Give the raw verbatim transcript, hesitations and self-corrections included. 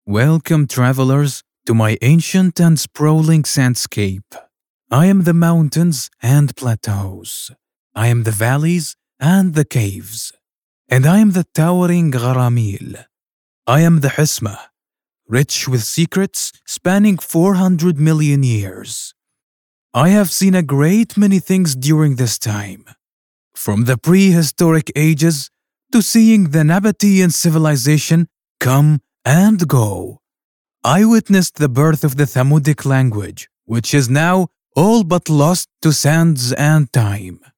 Welcome, travelers, to my ancient and sprawling sandscape. I am the mountains and plateaus. I am the valleys and the caves. And I am the towering Gharamil. I am the Hisma, rich with secrets spanning four hundred million years. I have seen a great many things during this time, from the prehistoric ages to seeing the Nabatean civilization come and go. I witnessed the birth of the Thamudic language, which is now all but lost to sands and time.